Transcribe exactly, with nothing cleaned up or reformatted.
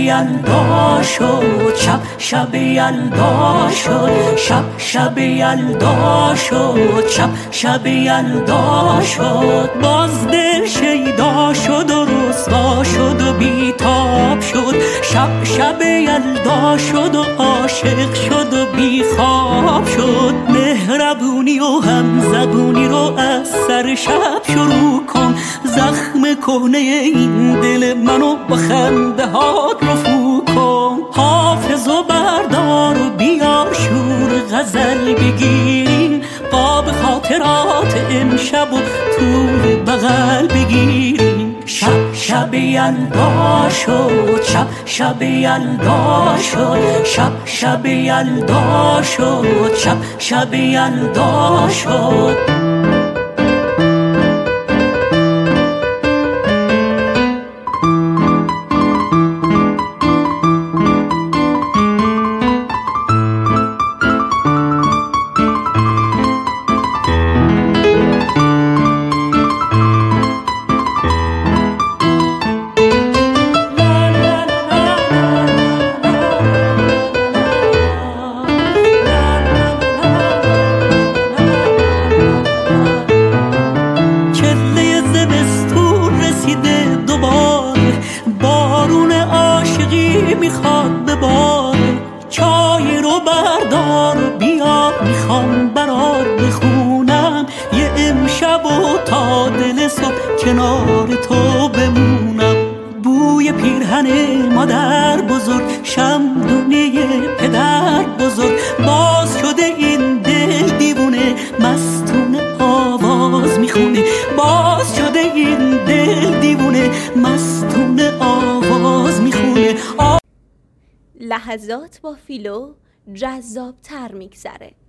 یلدا شد، شب شب یلدا شد، شب شب یلدا شد، شب شب یلدا شد. باز دل شیدا شد و رسوا شد و بیتاب شد، شب شب یلدا شد و عاشق شد و بیخواب شد. مهربونی و همزبونی رو از سر شب شروع کن، زخم کهنه این دل منو با خنده هات رفو کن. حافظ و بردار و بیار شور غزل بگیریم، قاب خاطرات امشب و طول بغل بگیریم. شب شب یلدا شد، شب شب یلدا شد، شب شب یلدا شد، شب شب یلدا شد. میخواد بباره، چای رو بردار و بیار، میخوام برات بخونم یه امشب و تا دل صبح کنار تو بمونم. بوی پیرهن مادر بزرگ، شمدونه پدر بزرگ، باز شده این دل دیوونه مستونه آواز میخونه. باز شده این دل دیوونه مستونه آواز میخونه. لحظات با فیلو جذاب تر میگذره.